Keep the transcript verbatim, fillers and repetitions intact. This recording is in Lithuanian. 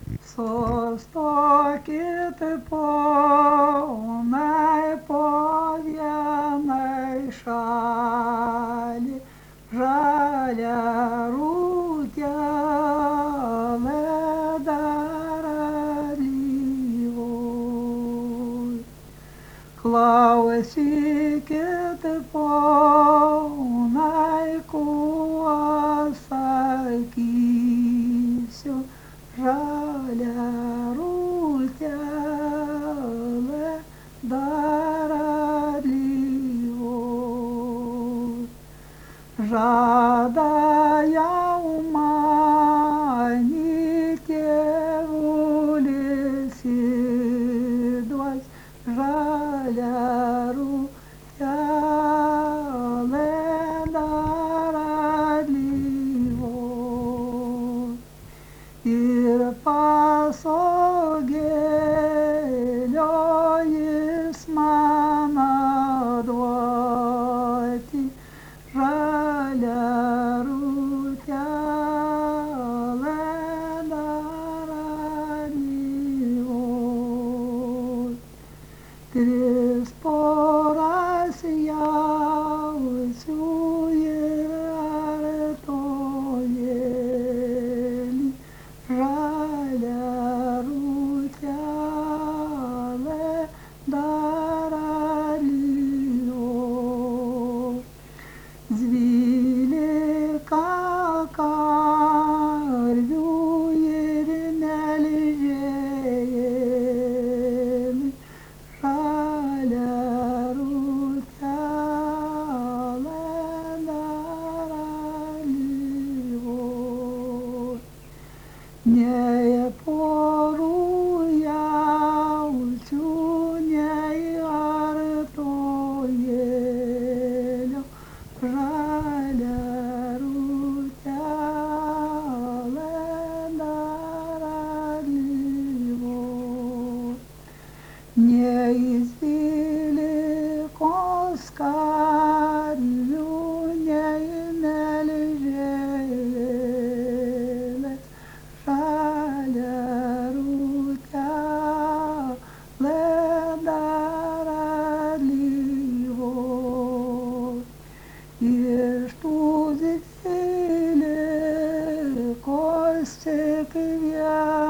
Sustokit ponai po vienai šalį, žalią rūtelę dar alyvoj. Klausykit ponai, kuo sakysiu, žalią rūtelę dar alyvoj. Žada jau man tėvulis įduos žalią rūtelę dar alyvoj. Ir pasogėlio jis man duoti žalią rūtelę dar alyvoj. Tris poras jaučių ir artojėlį, žalią rūtelę dar alyvoj. Dvylika karvių ir melžėjėlių, žalią rūtelę dar alyvoj. Nei porų jaučių, nei artojėlio, žalią rūtelę dar alyvoj. Nei dvylikos karvių, nei melžėlės, žalią rūtelę dar alyvoj. Iš tų dvylikos tik vienas